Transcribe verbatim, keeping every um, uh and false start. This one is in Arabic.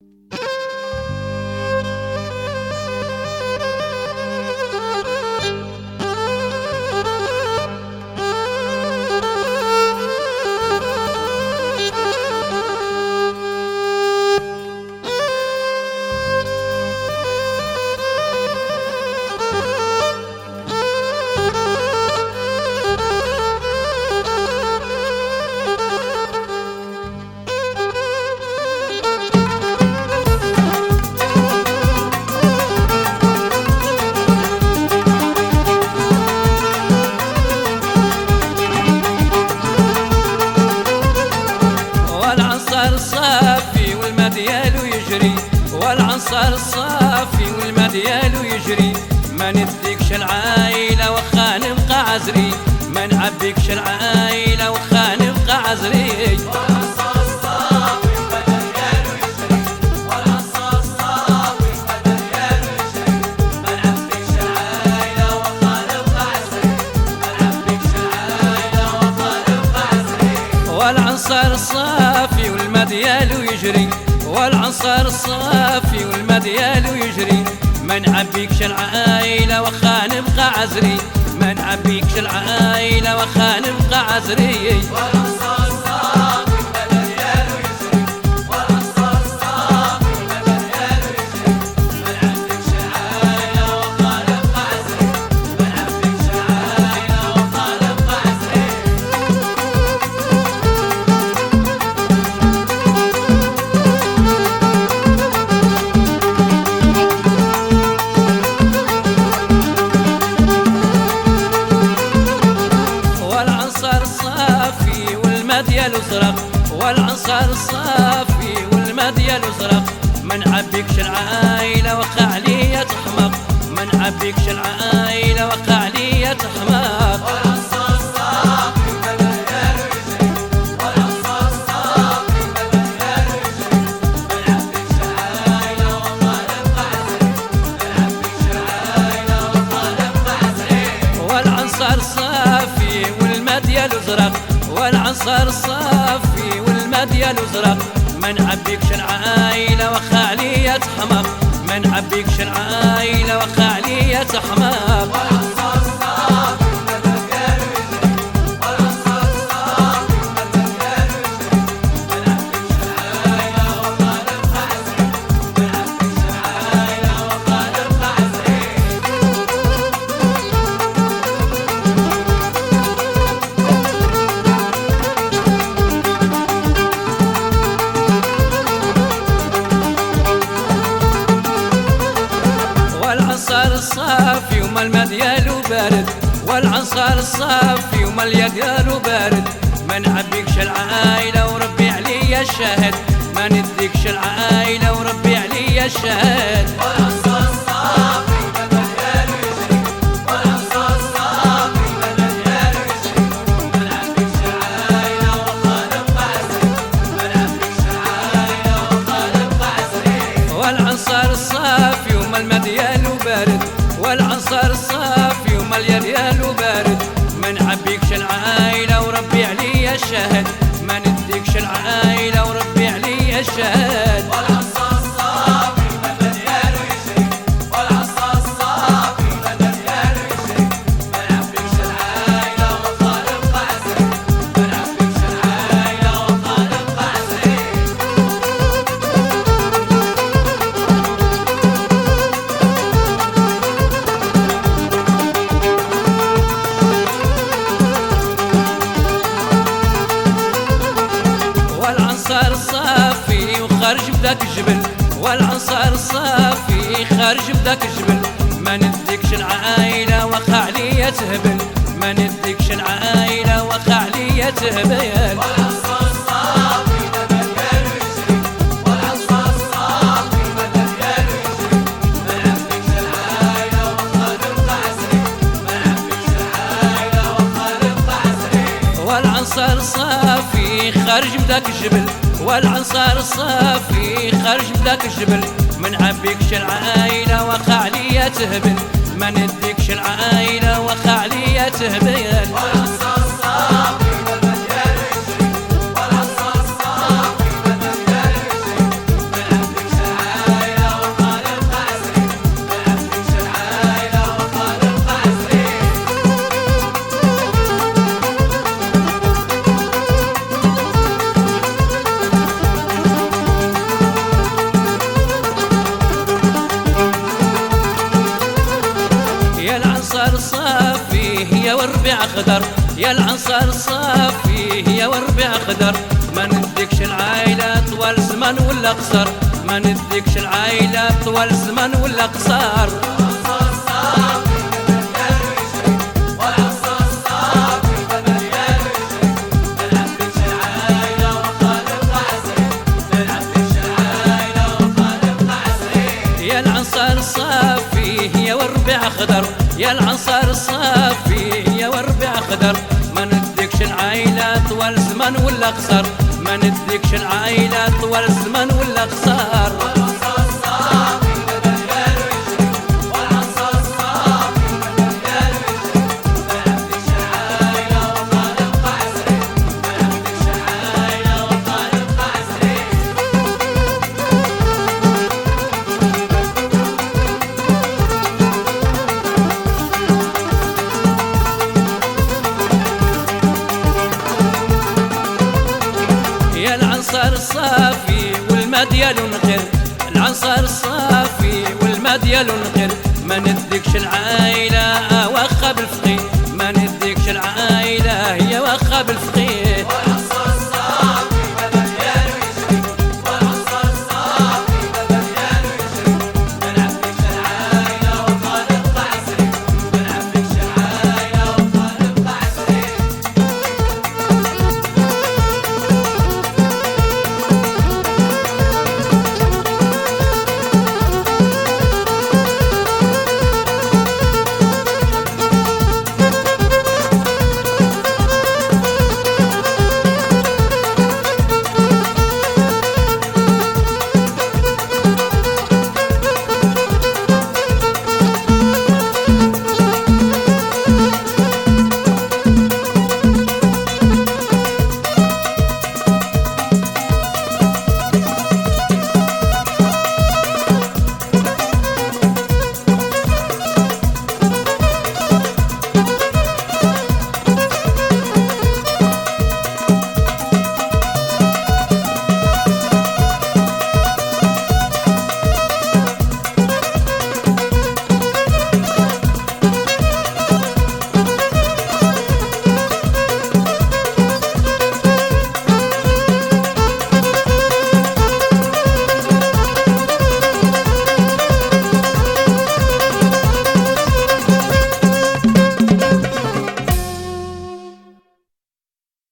الصافي والمديال يجري، والعنصر الصافي والمديال يجري. ما نديكش العايلة وخا نبقى عزري، ما نعبيكش العايلة وخا نبقى عزري. والعنصر الصافي والمديال يجري، والعنصر الصافي والمديال يجري. ما نعبيكش العايلة وخا نبقى عزري، ما نعبيكش العايلة وخا نبقى عزري. والعنصر الصافي والمديال يجري، والعنصر الصافي والمديال يجري. ما نعبيكش العايلة وخا نبقى عزري، ما نعبيكش العايلة وخا نبقى عزري. والعنصر الصافي والمديال يجري، والعنصر الصافي والمديال يجري. ما نعبيكش العايلة وخا نبقى عزري، ما نعبيكش العايلة وخا نبقى عزري. والعنصر الصافي والمديال زرق، والعنصر الصافي والمديال زرق. ما نعبيكش العايلة وخا عليا تحمق، ما نعبيكش العايلة وخا عليا تحمق. والعنصر الصافي والمديال يجري، والعنصر الصافي والمديال يجري. ما نعبيكش العايلة وخا نبقى عزري، ما نعبيكش العايلة وخا نبقى عزري. والعنصر الصافي والمديال زرق، والعنصر الصافي والمديال زرق. ما نعبيكش العايلة وخا عليا تحمق، ما نعبيكش العايلة وخا عليا تحمق. والعنصر الصافي والمديال يجري، والعنصر الصافي والمديال يجري. ما نعبيكش العايلة وخا نبقى عزري، ما نعبيكش العايلة وخا نبقى عزري. والعنصر الصافي وما المديال بارد، والعنصر الصافي وما اليديال بارد. ما نعبيكش العايلة وربي عليا الشاهد، ما نديكش العايلة وربي عليا الشاهد. والعنصر الصافي والمديال يجري، والعنصر الصافي والمديال يجري. ما نعبيكش العايلة وخا نبقى عزري، ما نعبيكش العايلة وخا نبقى عزري. والعنصر الصافي وما المديال بارد، والعنصر الصافي وما اليديال بارد. ما نعبيكش العايلة وربي عليا الشاهد، ما نديكش العايلة وربي عليا الشاهد. والعنصر الصافي والمديال يجري، والعنصر الصافي والمديال يجري. ما نعبيكش العايلة وخا نبقى عزري، ما نعبيكش العايلة وخا نبقى عزري. والعنصر الصافي وخارج بداك الجبل، والعنصر الصافي خارج بداك الجبل. ما نديكش العايلة وخا عليا تهبل، ما نديكش العايلة وخا عليا تهبل. والعنصر الصافي والمديال يجري، والعنصر الصافي والمديال يجري. ما نعبيكش العايلة وخا نبقى عزري، ما نعبيكش العايلة وخا نبقى عزري. والعنصر الصافي خارج بداك الجبل، والعنصر الصافي خارج بداك الجبل. ما نعبيكش العايلة وخا عليا تهبل، ما نديكش العايلة وخا عليا تهبل. والعنصر الصافي والمديال يجري، والعنصر الصافي والمديال يجري. ما نعبيكش خضر، يا العنصر الصافي يا وربع خضر، ما نديكش العايلة طوال زمان ولا قصر، ما نديكش العايلة طوال زمان ولا قصر. يا العنصر الصافي يا وربع خضر، يا العنصر الصافي يا وربع خضر، ما نديكش العايلة طوال زمان ولا قصر، ما نديكش العايلة طوال زمان ولا قصر. يا العنصر الصافي والما ديالو نغير، العنصر الصافي والما ديالو نغير، ما نديكش العايلة واخا بالفقير،